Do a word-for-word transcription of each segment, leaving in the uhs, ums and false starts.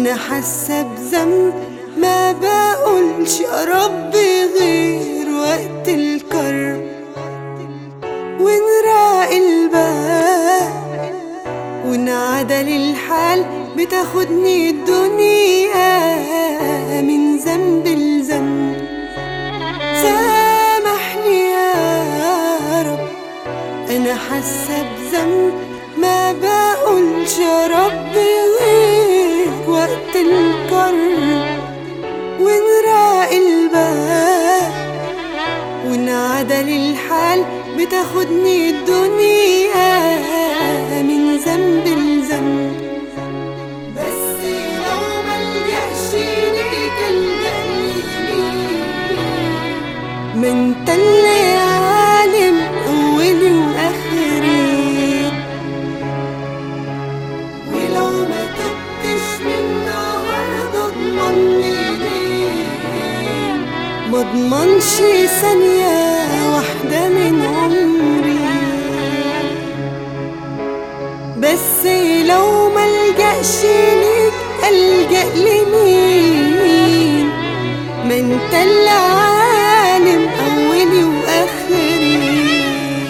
انا حاسه بذنب ما بقولش يا ربي غير وقت الكرب، ونراقي الباب ونعدل الحال بتاخدني الدنيا من ذنب لذنب. سامحني يا رب انا حاسه بذنب ما بقولش يا ربي غير وقت الكرب، ونراقي الباب ونعدل الحال بتاخدني الدنيا من ذنب لذنب. بس لو ملجأش ليك الجحيم، ما انت اللي عالم اولي واخري، ولو ما تبتش من النهارده اضمن ليه، ما اضمنش ثانية واحدة من عمري. بس لو ملجأش ليك ألجأ لمين، ما انت اللي عالم أولي وآخري،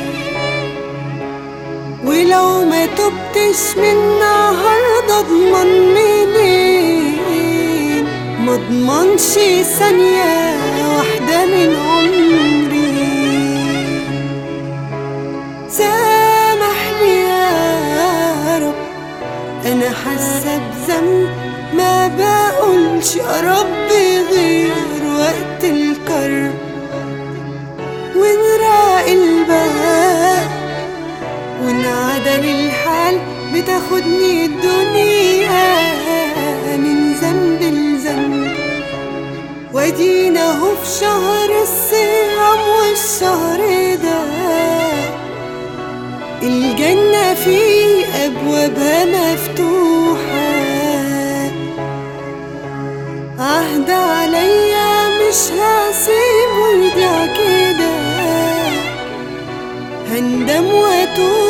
ولو ما تبتش من النهارده اضمن منين، ما اضمنش ثانية واحدة من عمري. سامحني يا رب انا حاسه بذنب ما بقولش يا ربي غير وقت الكرب، ونراقي الباب ونعدل الحال بتاخدني الدنيا من ذنب لذنب. وادينا اهو في شهر الصيام، والشهر ده الجنة فيه أبوابها مفتوحة، عهد عليا مش هسيبه يضيع كده، هندم واتوب